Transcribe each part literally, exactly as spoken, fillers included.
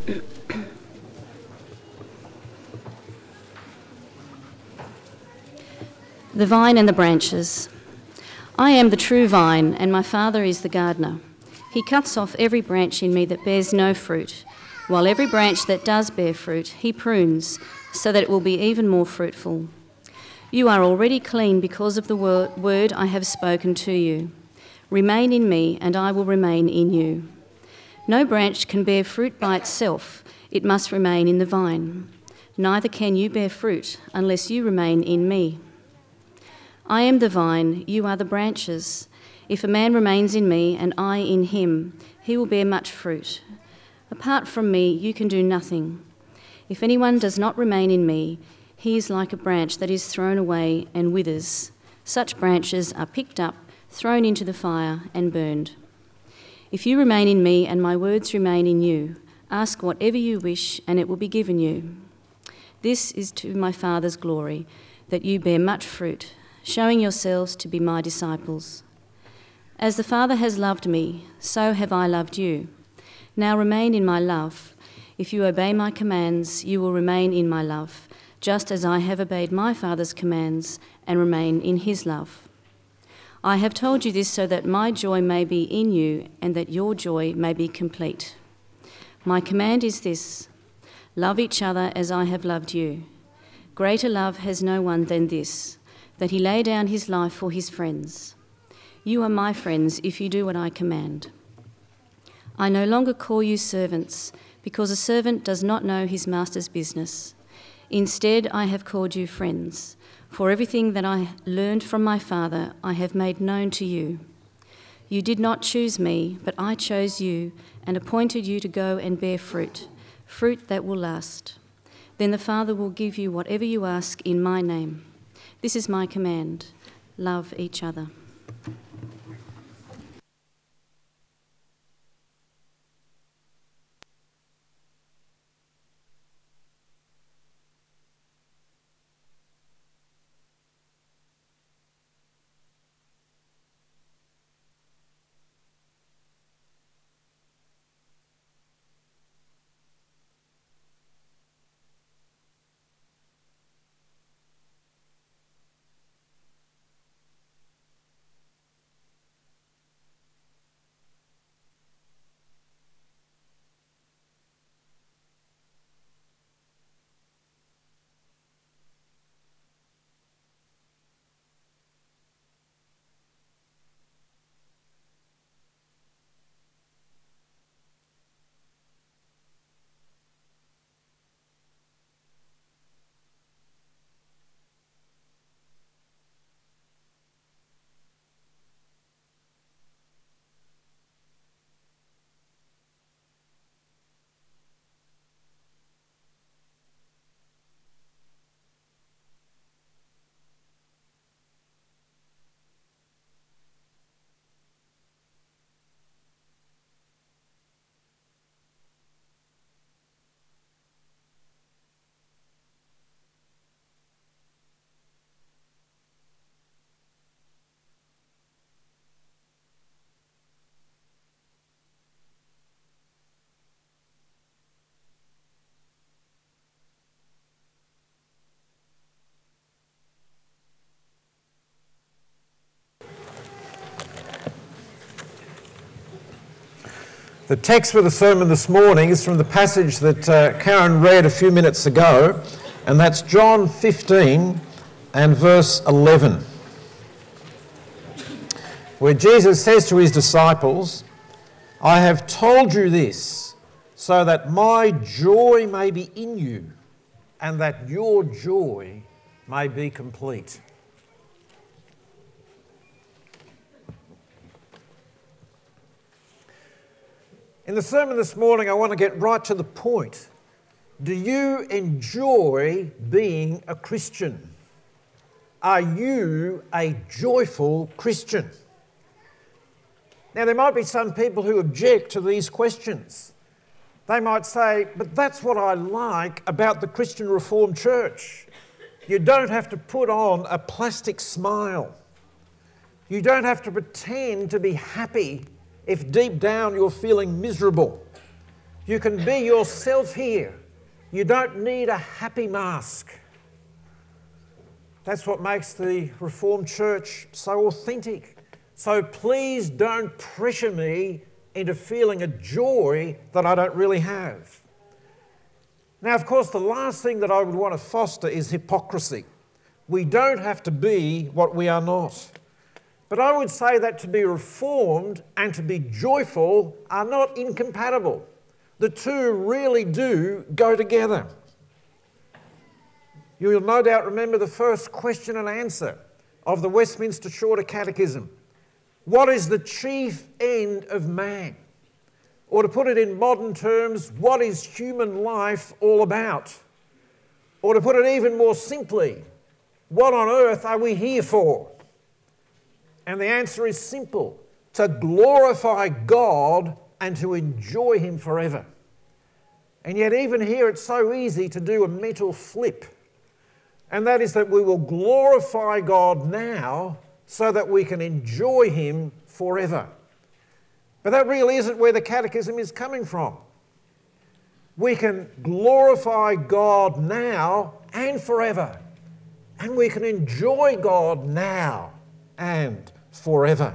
The vine and the branches. I am the true vine, and my Father is the gardener. He cuts off every branch in me that bears no fruit, while every branch that does bear fruit he prunes, so that it will be even more fruitful. You are already clean because of the word I have spoken to you. Remain in me, and I will remain in you. No branch can bear fruit by itself. It must remain in the vine. Neither can you bear fruit unless you remain in me. I am the vine, you are the branches. If a man remains in me and I in him, he will bear much fruit. Apart from me, you can do nothing. If anyone does not remain in me, he is like a branch that is thrown away and withers. Such branches are picked up, thrown into the fire, and burned. If you remain in me and my words remain in you, ask whatever you wish and it will be given you. This is to my Father's glory, that you bear much fruit, showing yourselves to be my disciples. As the Father has loved me, so have I loved you. Now remain in my love. If you obey my commands, you will remain in my love, just as I have obeyed my Father's commands and remain in his love. I have told you this so that my joy may be in you and that your joy may be complete. My command is this: love each other as I have loved you. Greater love has no one than this, that he lay down his life for his friends. You are my friends if you do what I command. I no longer call you servants, because a servant does not know his master's business. Instead, I have called you friends, for everything that I learned from my Father I have made known to you. You did not choose me, but I chose you and appointed you to go and bear fruit, fruit that will last. Then the Father will give you whatever you ask in my name. This is my command: love each other. The text for the sermon this morning is from the passage that uh, Karen read a few minutes ago, and that's John fifteen and verse eleven, where Jesus says to his disciples, "I have told you this so that my joy may be in you and that your joy may be complete." In the sermon this morning, I want to get right to the point. Do you enjoy being a Christian? Are you a joyful Christian? Now, there might be some people who object to these questions. They might say, but that's what I like about the Christian Reformed Church. You don't have to put on a plastic smile. You don't have to pretend to be happy if deep down you're feeling miserable. You can be yourself here. You don't need a happy mask. That's what makes the Reformed Church so authentic. So please don't pressure me into feeling a joy that I don't really have. Now, of course, the last thing that I would want to foster is hypocrisy. We don't have to be what we are not. But I would say that to be reformed and to be joyful are not incompatible. The two really do go together. You'll no doubt remember the first question and answer of the Westminster Shorter Catechism. What is the chief end of man? Or to put it in modern terms, what is human life all about? Or to put it even more simply, what on earth are we here for? And the answer is simple: to glorify God and to enjoy Him forever. And yet even here it's so easy to do a mental flip. And that is that we will glorify God now so that we can enjoy Him forever. But that really isn't where the Catechism is coming from. We can glorify God now and forever. And we can enjoy God now and forever.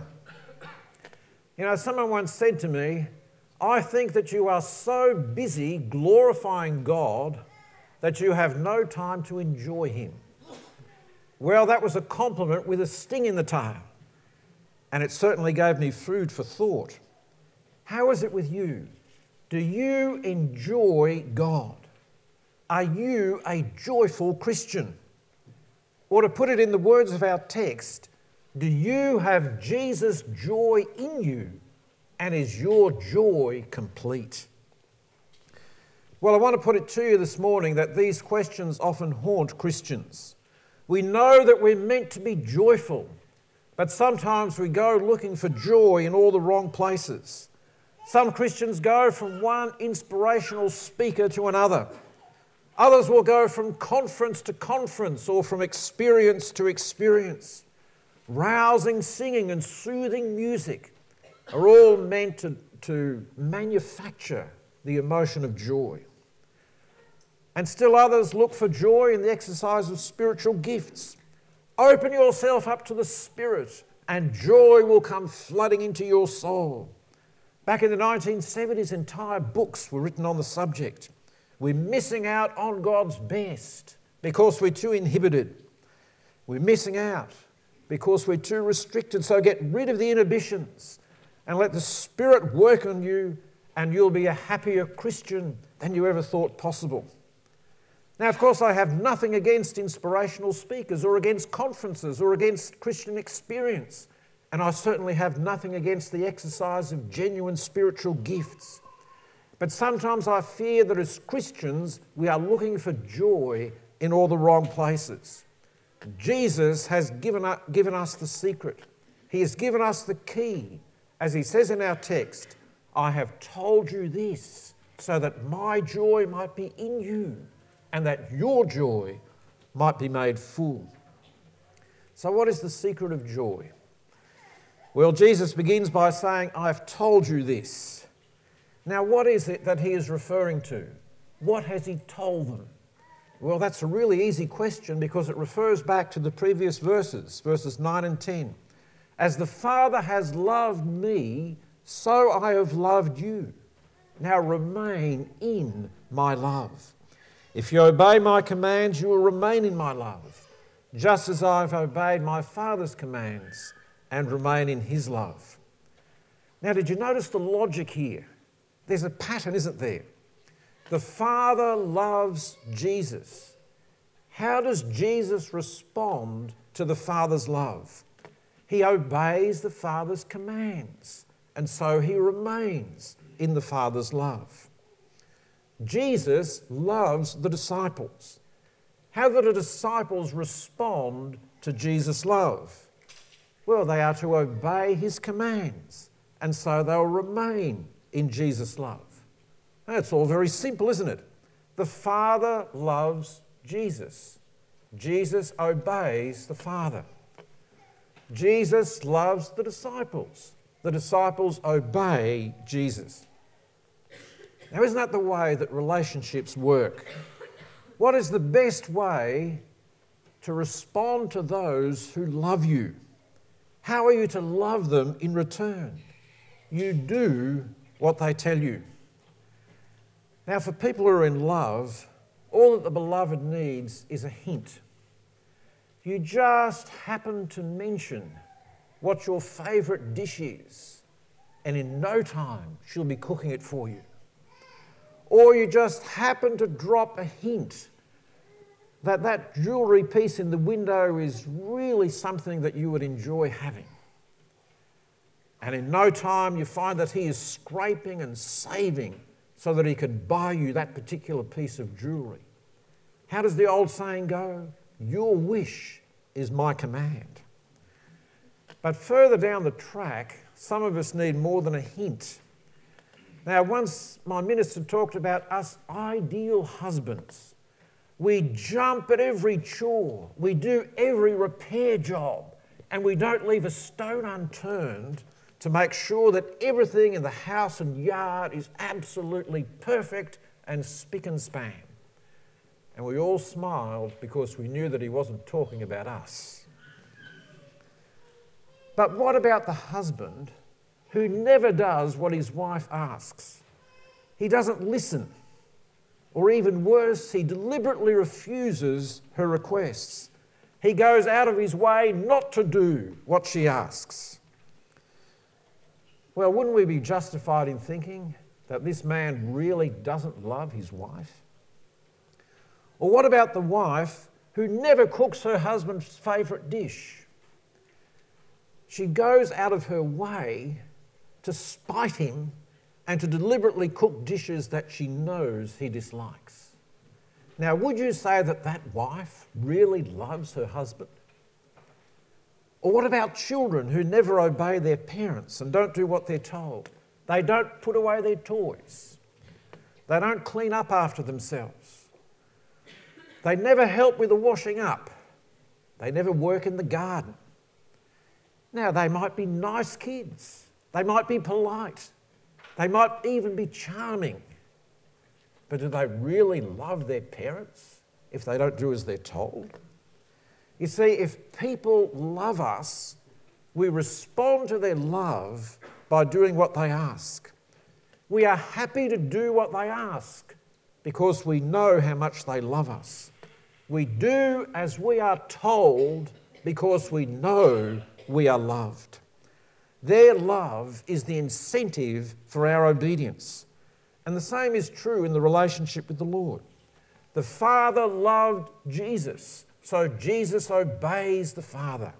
You know, someone once said to me, I think that you are so busy glorifying God that you have no time to enjoy Him. Well, that was a compliment with a sting in the tail. And it certainly gave me food for thought. How is it with you? Do you enjoy God? Are you a joyful Christian? Or to put it in the words of our text, do you have Jesus' joy in you? And is your joy complete? Well, I want to put it to you this morning that these questions often haunt Christians. We know that we're meant to be joyful, but sometimes we go looking for joy in all the wrong places. Some Christians go from one inspirational speaker to another. Others will go from conference to conference or from experience to experience. Rousing singing and soothing music are all meant to, to manufacture the emotion of joy. And still others look for joy in the exercise of spiritual gifts. Open yourself up to the Spirit and joy will come flooding into your soul. Back in the nineteen seventies, entire books were written on the subject. We're missing out on God's best because we're too inhibited. We're missing out because we're too restricted. So get rid of the inhibitions and let the Spirit work on you, and you'll be a happier Christian than you ever thought possible. Now, of course, I have nothing against inspirational speakers or against conferences or against Christian experience. And I certainly have nothing against the exercise of genuine spiritual gifts. But sometimes I fear that as Christians, we are looking for joy in all the wrong places. Jesus has given us, given us the secret. He has given us the key. As He says in our text, I have told you this so that my joy might be in you and that your joy might be made full. So what is the secret of joy? Well, Jesus begins by saying, I've told you this. Now, what is it that He is referring to? What has He told them? Well, that's a really easy question because it refers back to the previous verses, verses nine and ten. As the Father has loved me, so I have loved you. Now remain in my love. If you obey my commands, you will remain in my love, just as I've obeyed my Father's commands and remain in His love. Now, did you notice the logic here? There's a pattern, isn't there? The Father loves Jesus. How does Jesus respond to the Father's love? He obeys the Father's commands, and so He remains in the Father's love. Jesus loves the disciples. How do the disciples respond to Jesus' love? Well, they are to obey His commands, and so they'll remain in Jesus' love. That's all very simple, isn't it? The Father loves Jesus. Jesus obeys the Father. Jesus loves the disciples. The disciples obey Jesus. Now, isn't that the way that relationships work? What is the best way to respond to those who love you? How are you to love them in return? You do what they tell you. Now, for people who are in love, all that the beloved needs is a hint. You just happen to mention what your favourite dish is, and in no time she'll be cooking it for you. Or you just happen to drop a hint that that jewellery piece in the window is really something that you would enjoy having. And in no time you find that he is scraping and saving so that he can buy you that particular piece of jewellery. How does the old saying go? Your wish is my command. But further down the track, some of us need more than a hint. Now, once my minister talked about us ideal husbands. We jump at every chore, we do every repair job, and we don't leave a stone unturned to make sure that everything in the house and yard is absolutely perfect and spick and span. And we all smiled because we knew that he wasn't talking about us. But what about the husband who never does what his wife asks? He doesn't listen. Or even worse, he deliberately refuses her requests. He goes out of his way not to do what she asks. Well, wouldn't we be justified in thinking that this man really doesn't love his wife? Or what about the wife who never cooks her husband's favourite dish? She goes out of her way to spite him and to deliberately cook dishes that she knows he dislikes. Now, would you say that that wife really loves her husband? Or what about children who never obey their parents and don't do what they're told? They don't put away their toys. They don't clean up after themselves. They never help with the washing up. They never work in the garden. Now, they might be nice kids. They might be polite. They might even be charming. But do they really love their parents if they don't do as they're told? You see, if people love us, we respond to their love by doing what they ask. We are happy to do what they ask because we know how much they love us. We do as we are told because we know we are loved. Their love is the incentive for our obedience. And the same is true in the relationship with the Lord. The Father loved Jesus, so Jesus obeys the Father.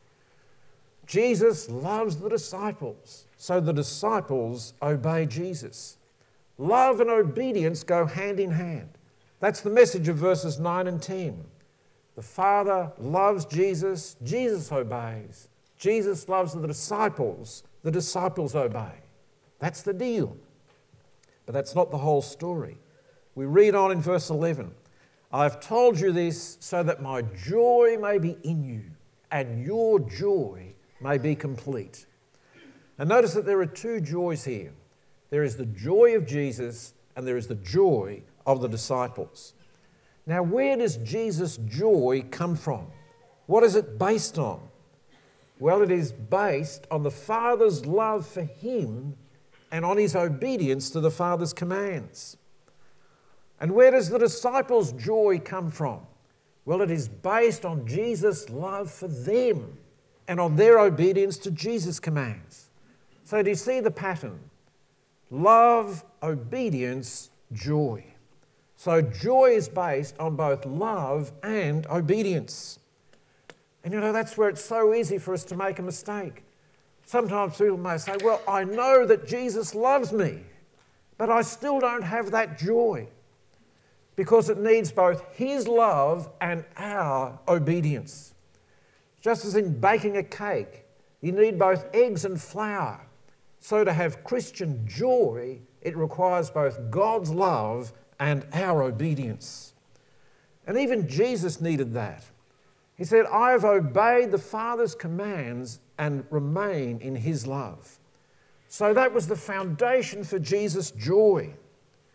Jesus loves the disciples, so the disciples obey Jesus. Love and obedience go hand in hand. That's the message of verses nine and ten. The Father loves Jesus, Jesus obeys. Jesus loves the disciples, the disciples obey. That's the deal. But that's not the whole story. We read on in verse eleven. I've told you this so that my joy may be in you and your joy may be complete. And notice that there are two joys here. There is the joy of Jesus and there is the joy of the disciples. Now, where does Jesus' joy come from? What is it based on? Well, it is based on the Father's love for him and on his obedience to the Father's commands. And where does the disciples' joy come from? Well, it is based on Jesus' love for them and on their obedience to Jesus' commands. So do you see the pattern? Love, obedience, joy. So joy is based on both love and obedience. And you know, that's where it's so easy for us to make a mistake. Sometimes people may say, well, I know that Jesus loves me, but I still don't have that joy because it needs both his love and our obedience. Just as in baking a cake, you need both eggs and flour. So to have Christian joy, it requires both God's love and our obedience. And even Jesus needed that. He said, I have obeyed the Father's commands and remain in his love. So that was the foundation for Jesus' joy.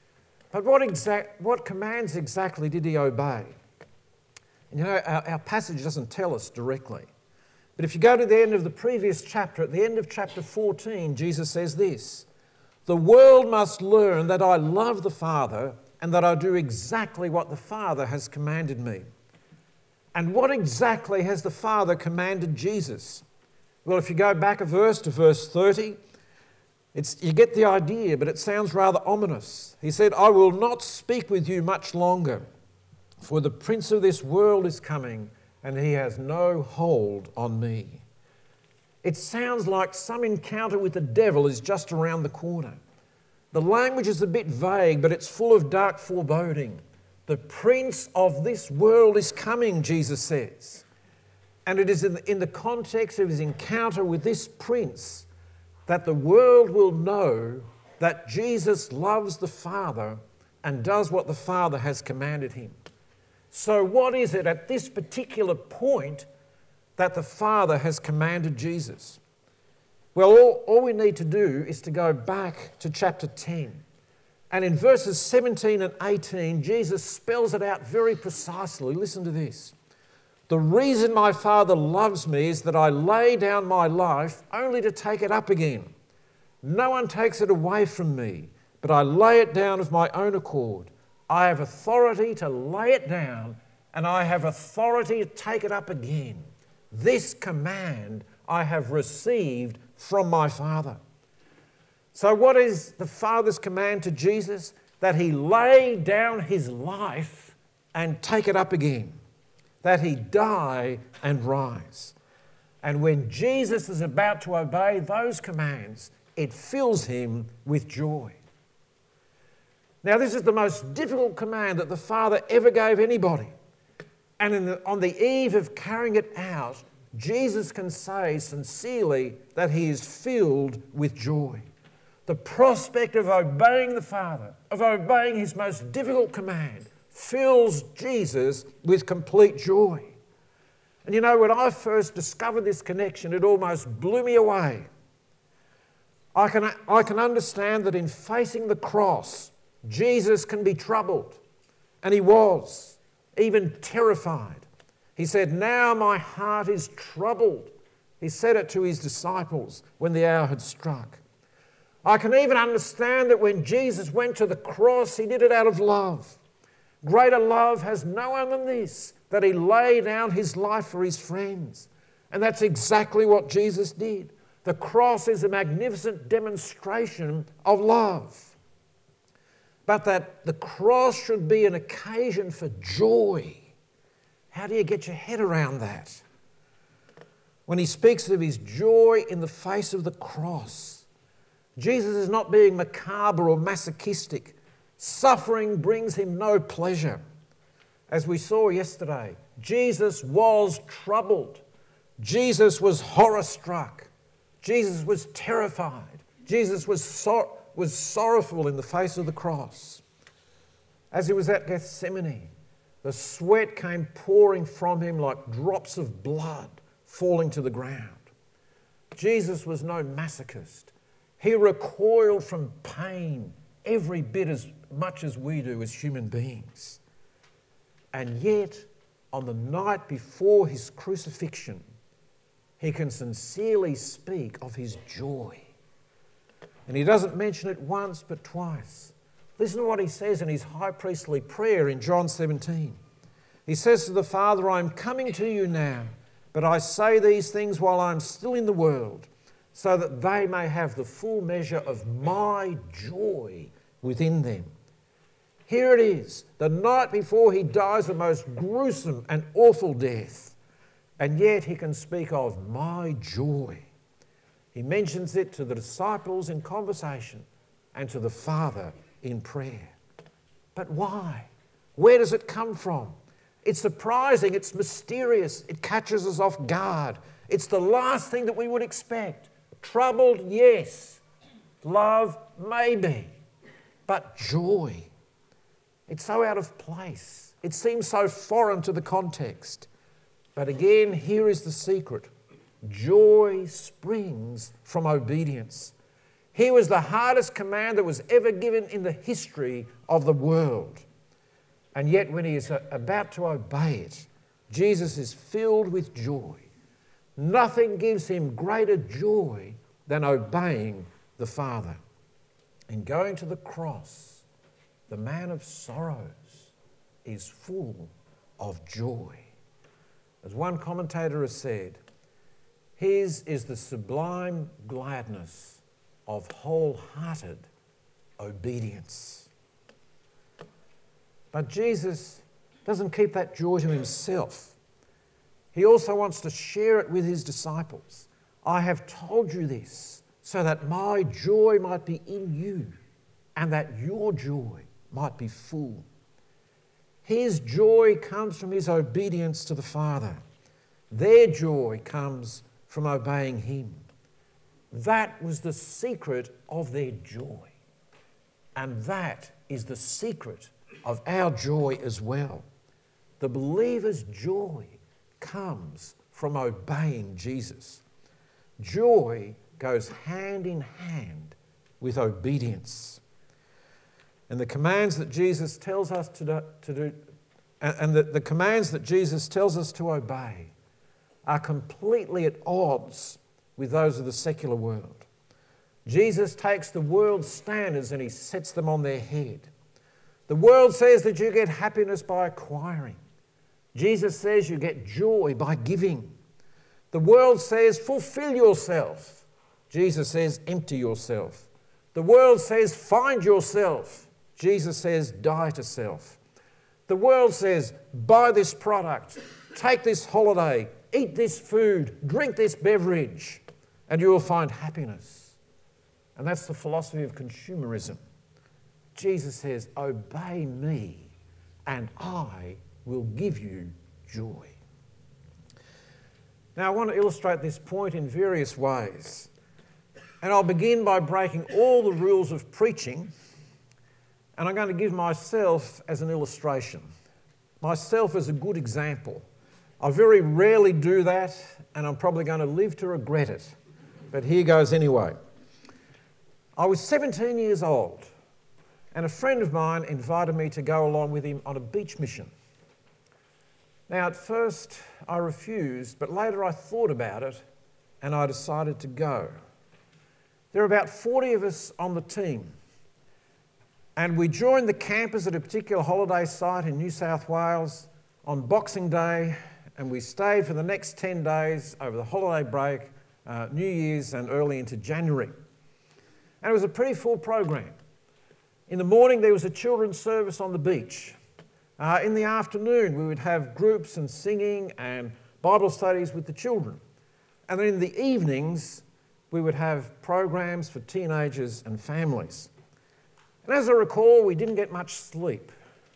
But what, exact, what commands exactly did he obey? And you know, our, our passage doesn't tell us directly. But if you go to the end of the previous chapter, at the end of chapter fourteen, Jesus says this: "The world must learn that I love the Father and that I do exactly what the Father has commanded me." And what exactly has the Father commanded Jesus? Well, if you go back a verse to verse thirty, it's, you get the idea, but it sounds rather ominous. He said, "I will not speak with you much longer, for the prince of this world is coming, and he has no hold on me." It sounds like some encounter with the devil is just around the corner. The language is a bit vague, but it's full of dark foreboding. The prince of this world is coming, Jesus says. And it is in the, in the context of his encounter with this prince that the world will know that Jesus loves the Father and does what the Father has commanded him. So what is it at this particular point that the Father has commanded Jesus? Well, all, all we need to do is to go back to chapter ten. And in verses seventeen and eighteen, Jesus spells it out very precisely. Listen to this. "The reason my Father loves me is that I lay down my life only to take it up again. No one takes it away from me, but I lay it down of my own accord. I have authority to lay it down, and I have authority to take it up again. This command I have received from my Father." So what is the Father's command to Jesus? That he lay down his life and take it up again. That he die and rise. And when Jesus is about to obey those commands, it fills him with joy. Now, this is the most difficult command that the Father ever gave anybody. And in the, on the eve of carrying it out, Jesus can say sincerely that he is filled with joy. The prospect of obeying the Father, of obeying his most difficult command, fills Jesus with complete joy. And you know, when I first discovered this connection, it almost blew me away. I can, I can understand that in facing the cross, Jesus can be troubled. And he was, even terrified. He said, "Now my heart is troubled." He said it to his disciples when the hour had struck. I can even understand that when Jesus went to the cross, he did it out of love. Greater love has no one than this, that he laid down his life for his friends. And that's exactly what Jesus did. The cross is a magnificent demonstration of love. But that the cross should be an occasion for joy. How do you get your head around that? When he speaks of his joy in the face of the cross, Jesus is not being macabre or masochistic. Suffering brings him no pleasure. As we saw yesterday, Jesus was troubled. Jesus was horror-struck. Jesus was terrified. Jesus was, sor- was sorrowful in the face of the cross. As he was at Gethsemane, the sweat came pouring from him like drops of blood falling to the ground. Jesus was no masochist. He recoiled from pain every bit as much as we do as human beings. And yet, on the night before his crucifixion, he can sincerely speak of his joy. And he doesn't mention it once but twice. Listen to what he says in his high priestly prayer in John seventeen. He says to the Father, "I am coming to you now, but I say these things while I am still in the world, so that they may have the full measure of my joy within them." Here it is, the night before he dies the most gruesome and awful death, and yet he can speak of my joy. He mentions it to the disciples in conversation and to the Father in prayer. But why? Where does it come from? It's surprising, it's mysterious, it catches us off guard. It's the last thing that we would expect. Troubled, yes. Love, maybe. But joy, it's so out of place. It seems so foreign to the context. But again, here is the secret. Joy springs from obedience. Here was the hardest command that was ever given in the history of the world. And yet when he is about to obey it, Jesus is filled with joy. Nothing gives him greater joy than obeying the Father. In going to the cross, the man of sorrows is full of joy. As one commentator has said, his is the sublime gladness of wholehearted obedience. But Jesus doesn't keep that joy to himself. He also wants to share it with his disciples. I have told you this so that my joy might be in you and that your joy might be full. His joy comes from his obedience to the Father. Their joy comes from obeying him. That was the secret of their joy. And that is the secret of our joy as well. The believer's joy comes from obeying Jesus. Joy goes hand in hand with obedience. And the commands that Jesus tells us to do, to do and the, the commands that Jesus tells us to obey are completely at odds with those of the secular world. Jesus takes the world's standards and he sets them on their head. The world says that you get happiness by acquiring. Jesus says you get joy by giving. The world says fulfill yourself. Jesus says empty yourself. The world says find yourself. Jesus says die to self. The world says buy this product, take this holiday, eat this food, drink this beverage, and you will find happiness. And that's the philosophy of consumerism. Jesus says, obey me and I will give you joy. Now, I want to illustrate this point in various ways. And I'll begin by breaking all the rules of preaching, and I'm going to give myself as an illustration, myself as a good example. I very rarely do that, and I'm probably going to live to regret it. But here goes anyway. I was seventeen years old, and a friend of mine invited me to go along with him on a beach mission. Now, at first I refused, but later I thought about it and I decided to go. There were about forty of us on the team, and we joined the campers at a particular holiday site in New South Wales on Boxing Day, and we stayed for the next ten days over the holiday break, uh, New Year's and early into January. And it was a pretty full program. In the morning there was a children's service on the beach. Uh, in the afternoon we would have groups and singing and Bible studies with the children. And then in the evenings we would have programs for teenagers and families. And as I recall, we didn't get much sleep.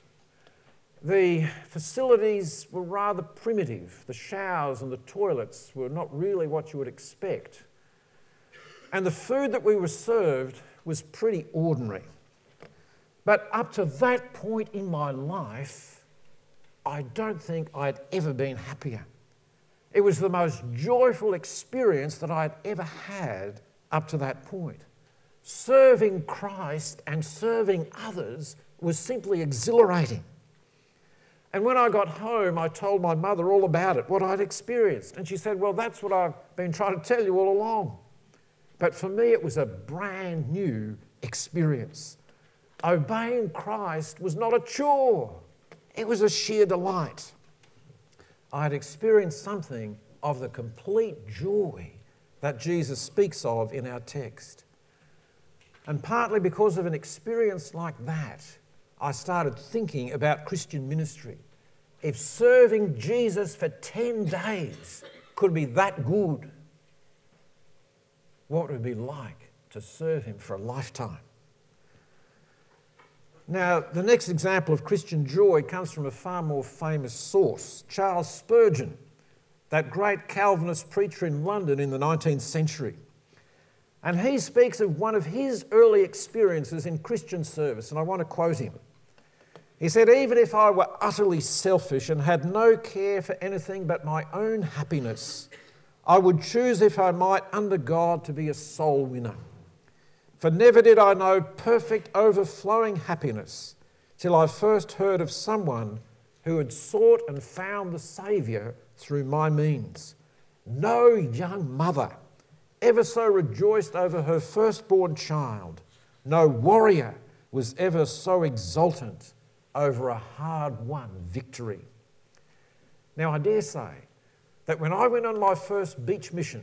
The facilities were rather primitive. The showers and the toilets were not really what you would expect. And the food that we were served was pretty ordinary. But up to that point in my life, I don't think I'd ever been happier. It was the most joyful experience that I'd ever had up to that point. Serving Christ and serving others was simply exhilarating. And when I got home, I told my mother all about it, what I'd experienced. And she said, well, that's what I've been trying to tell you all along. But for me, it was a brand new experience. Obeying Christ was not a chore. It was a sheer delight. I had experienced something of the complete joy that Jesus speaks of in our text. And partly because of an experience like that, I started thinking about Christian ministry. If serving Jesus for ten days could be that good, what would it be like to serve him for a lifetime? Now, the next example of Christian joy comes from a far more famous source, Charles Spurgeon, that great Calvinist preacher in London in the nineteenth century. And he speaks of one of his early experiences in Christian service, and I want to quote him. He said, even if I were utterly selfish and had no care for anything but my own happiness, I would choose, if I might, under God, to be a soul winner. For never did I know perfect overflowing happiness till I first heard of someone who had sought and found the Saviour through my means. No young mother ever so rejoiced over her firstborn child. No warrior was ever so exultant over a hard-won victory. Now, I dare say that when I went on my first beach mission,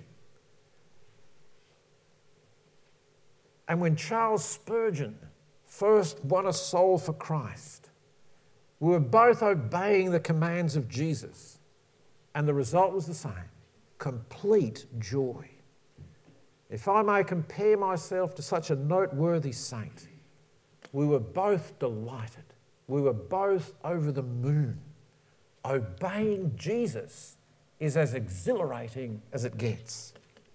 and when Charles Spurgeon first won a soul for Christ, we were both obeying the commands of Jesus, and the result was the same: complete joy. If I may compare myself to such a noteworthy saint, we were both delighted. We were both over the moon. Obeying Jesus is as exhilarating as it gets.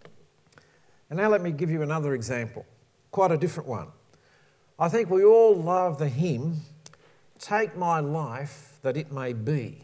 And now let me give you another example, quite a different one. I think we all love the hymn, "Take my life that it may be."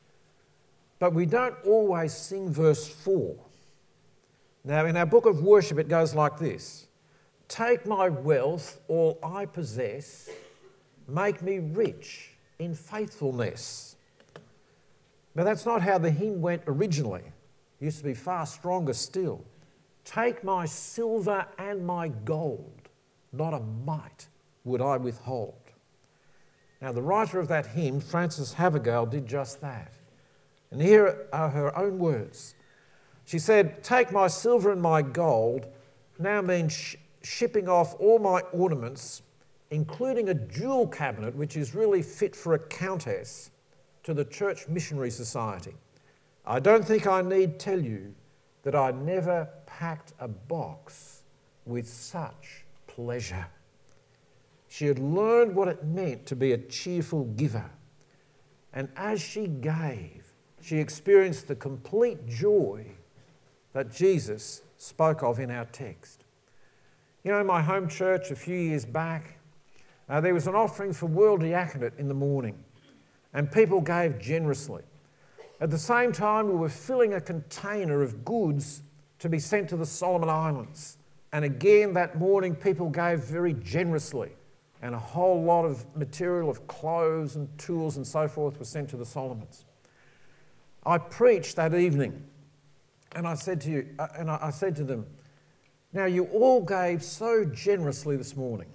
But we don't always sing verse four. Now, in our book of worship, it goes like this: "Take my wealth, all I possess, make me rich in faithfulness." Now, that's not how the hymn went originally. It used to be far stronger still. "Take my silver and my gold, not a mite would I withhold." Now, the writer of that hymn, Frances Havergal, did just that. And here are her own words. She said, "Take my silver and my gold" now means sh- shipping off all my ornaments, including a jewel cabinet, which is really fit for a countess, to the Church Missionary Society. I don't think I need tell you that I never packed a box with such pleasure. She had learned what it meant to be a cheerful giver. And as she gave, she experienced the complete joy that Jesus spoke of in our text. You know, in my home church a few years back, uh, there was an offering for World Diaconate in the morning, and people gave generously. At the same time, we were filling a container of goods to be sent to the Solomon Islands. And again that morning, people gave very generously, and a whole lot of material of clothes and tools and so forth was sent to the Solomons. I preached that evening, and I said to you, uh, and I, I said to them, "Now you all gave so generously this morning.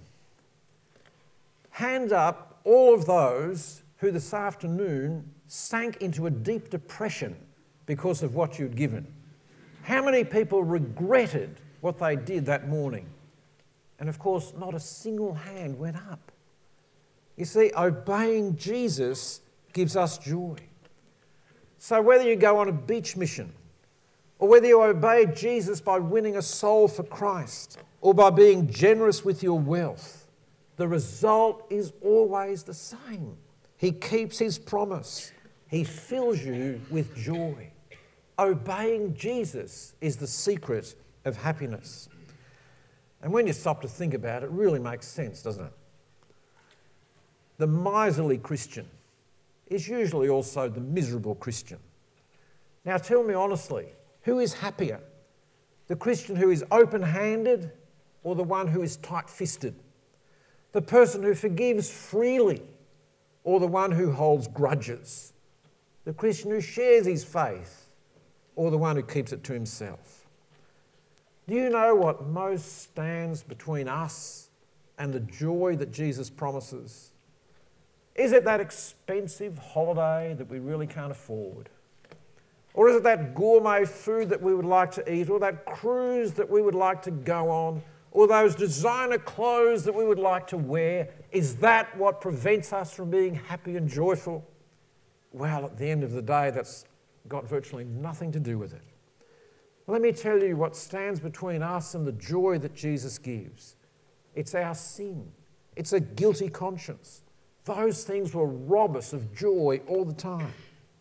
Hand up all of those who this afternoon sank into a deep depression because of what you'd given. How many people regretted what they did that morning?" And of course, not a single hand went up. You see, obeying Jesus gives us joy. So whether you go on a beach mission, or whether you obey Jesus by winning a soul for Christ, or by being generous with your wealth, the result is always the same. He keeps his promise. He fills you with joy. Obeying Jesus is the secret of happiness. And when you stop to think about it, it really makes sense, doesn't it? The miserly Christian is usually also the miserable Christian. Now tell me honestly, who is happier? The Christian who is open-handed or the one who is tight-fisted? The person who forgives freely or the one who holds grudges? The Christian who shares his faith or the one who keeps it to himself? Do you know what most stands between us and the joy that Jesus promises? Is it that expensive holiday that we really can't afford? Or is it that gourmet food that we would like to eat, or that cruise that we would like to go on, or those designer clothes that we would like to wear? Is that what prevents us from being happy and joyful? Well, at the end of the day, that's got virtually nothing to do with it. Let me tell you what stands between us and the joy that Jesus gives. It's our sin. It's a guilty conscience. Those things will rob us of joy all the time.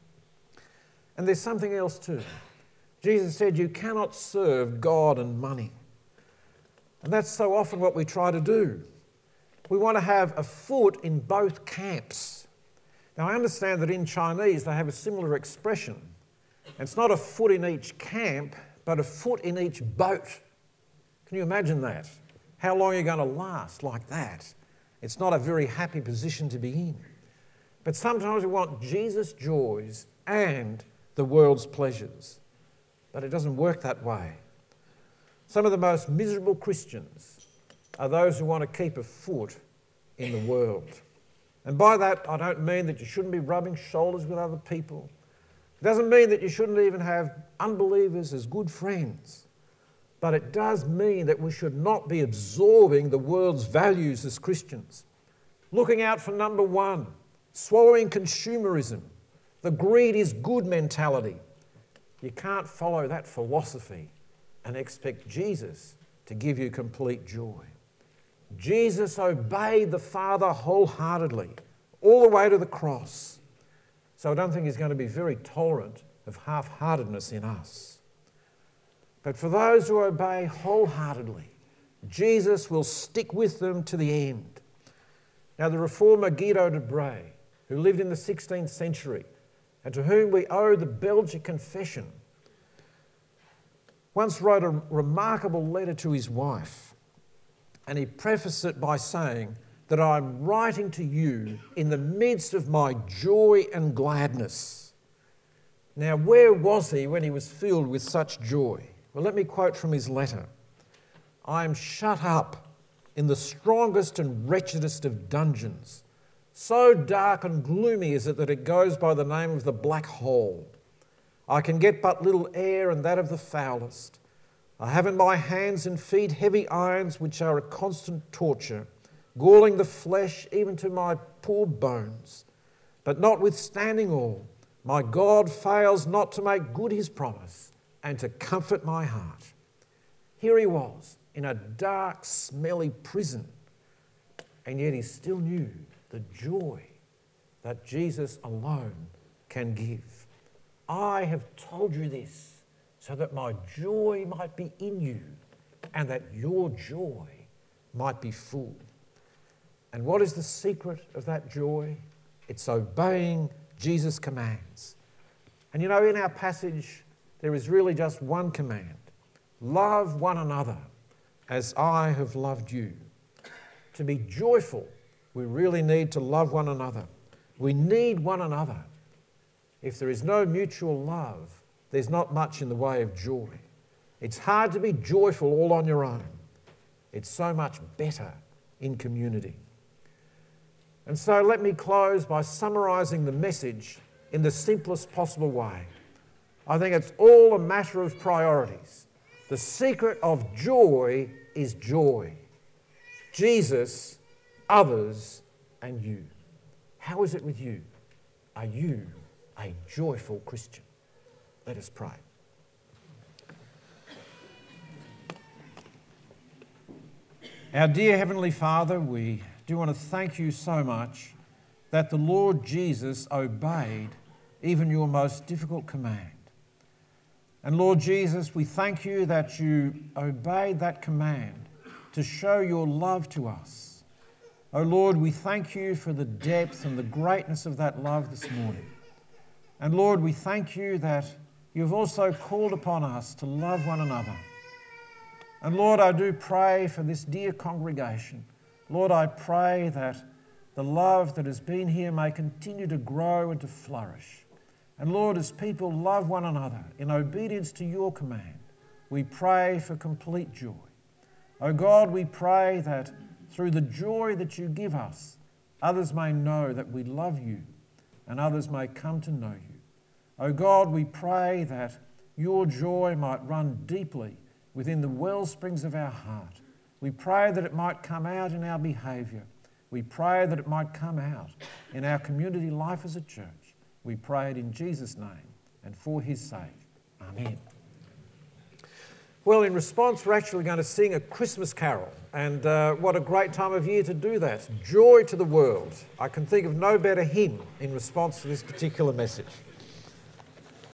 And there's something else too. Jesus said you cannot serve God and money. And that's so often what we try to do. We want to have a foot in both camps. Now I understand that in Chinese they have a similar expression. And it's not a foot in each camp, but a foot in each boat. Can you imagine that? How long are you going to last like that? It's not a very happy position to be in. But sometimes we want Jesus' joys and the world's pleasures. But it doesn't work that way. Some of the most miserable Christians are those who want to keep a foot in the world. And by that, I don't mean that you shouldn't be rubbing shoulders with other people. It doesn't mean that you shouldn't even have unbelievers as good friends. But it does mean that we should not be absorbing the world's values as Christians. Looking out for number one, swallowing consumerism, the greed is good mentality. You can't follow that philosophy and expect Jesus to give you complete joy. Jesus obeyed the Father wholeheartedly, all the way to the cross. So I don't think he's going to be very tolerant of half-heartedness in us. But for those who obey wholeheartedly, Jesus will stick with them to the end. Now, the reformer Guido de Brès, who lived in the sixteenth century and to whom we owe the Belgic Confession, once wrote a remarkable letter to his wife. And he prefaced it by saying that I'm writing to you in the midst of my joy and gladness. Now, where was he when he was filled with such joy? Well, let me quote from his letter. I am shut up in the strongest and wretchedest of dungeons. So dark and gloomy is it that it goes by the name of the black hole. I can get but little air, and that of the foulest. I have in my hands and feet heavy irons which are a constant torture, galling the flesh even to my poor bones. But notwithstanding all, my God fails not to make good his promise and to comfort my heart. Here he was in a dark, smelly prison, and yet he still knew the joy that Jesus alone can give. I have told you this so that my joy might be in you and that your joy might be full. And what is the secret of that joy? It's obeying Jesus' commands. And you know, in our passage, there is really just one command. Love one another as I have loved you. To be joyful, we really need to love one another. We need one another. If there is no mutual love, there's not much in the way of joy. It's hard to be joyful all on your own. It's so much better in community. And so let me close by summarising the message in the simplest possible way. I think it's all a matter of priorities. The secret of joy is joy. Jesus, others, and you. How is it with you? Are you a joyful Christian? Let us pray. Our dear Heavenly Father, we do want to thank you so much that the Lord Jesus obeyed even your most difficult command. And Lord Jesus, we thank you that you obeyed that command to show your love to us. Oh Lord, we thank you for the depth and the greatness of that love this morning. And Lord, we thank you that you've also called upon us to love one another. And Lord, I do pray for this dear congregation. Lord, I pray that the love that has been here may continue to grow and to flourish. And Lord, as people love one another in obedience to your command, we pray for complete joy. Oh God, we pray that through the joy that you give us, others may know that we love you and others may come to know you. Oh God, we pray that your joy might run deeply within the well springs of our heart. We pray that it might come out in our behaviour. We pray that it might come out in our community life as a church. We pray it in Jesus' name and for his sake. Amen. Well, in response, we're actually going to sing a Christmas carol. And uh, what a great time of year to do that. Joy to the world. I can think of no better hymn in response to this particular message.